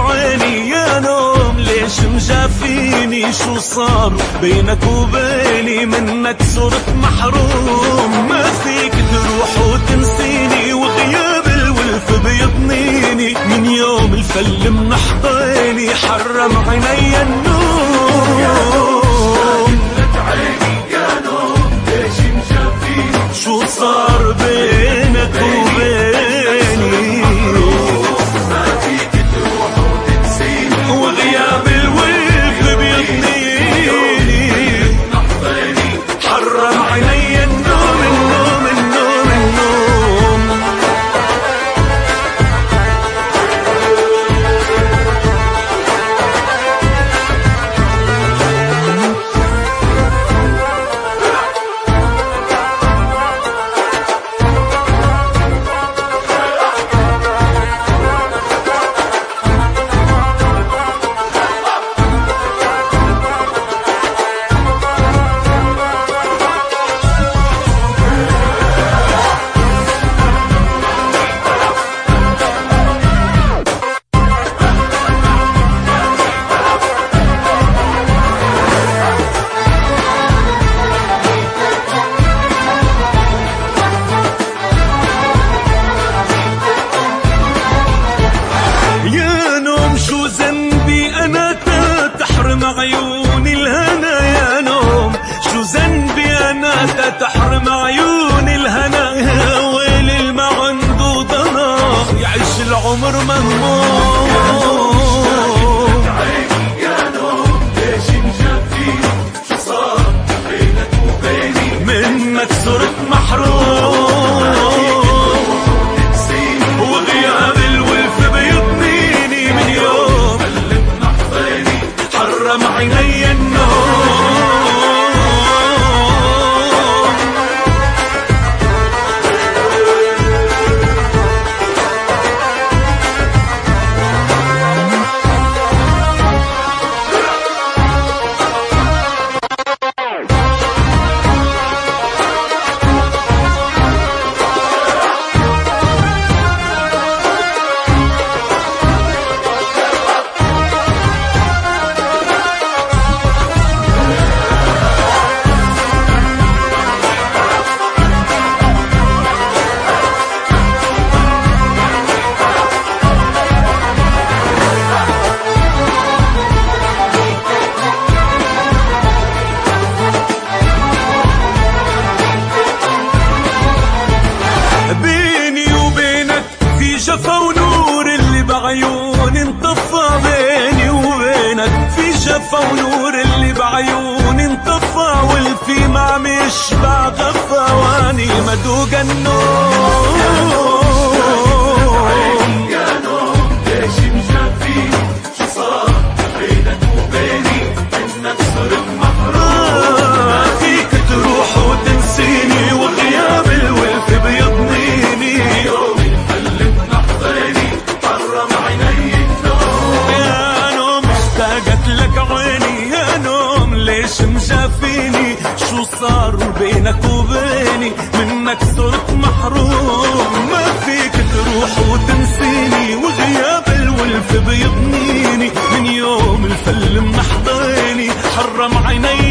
عيني يا نوم ليش مجافيني؟ شو صار بينك وبيني؟ منك صرت محروم، ما فيك تروح وتنسيني، وغياب الولف بيضنيني. من يوم الفل من حضيني حرم عيني النوم. شو صار بينك وبيني؟ ما فيك تروح وتنسيني، وغياب الولف بيضنيني. حرم عيني النوم النوم النوم النوم. شو ذنبي أنا تحرم عيوني الهنا يا نوم؟ شو ذنبي أنا تحرم عيوني الهنا؟ ويل اللي ما عنده ضنا يعيش العمر مهموم. يا نوم ليش مجفيني؟ شو صار بينك وبيني؟ منك صرت محروم، وغياب الولف بيضنيني. من يوم حرم عيني النوم. جفا ونور اللي بعيوني انطفى بيني وبينك، في جفا ونور اللي بعيوني انطفى، والفي ما عم يشبع غفا واني مدوق النوم. يا نوم ليش مجفيني؟ شو صار بينك وبيني؟ منك صرت محروم، ما فيك تروح وتنسيني، وغياب الولف بيضنيني. ليش مجافيني؟ شو صار بينك وبيني؟ منك صرت محروم، ما فيك تروح وتنسيني، وغياب الولف بيضنيني. من يوم الفل من حضيني حرم عيني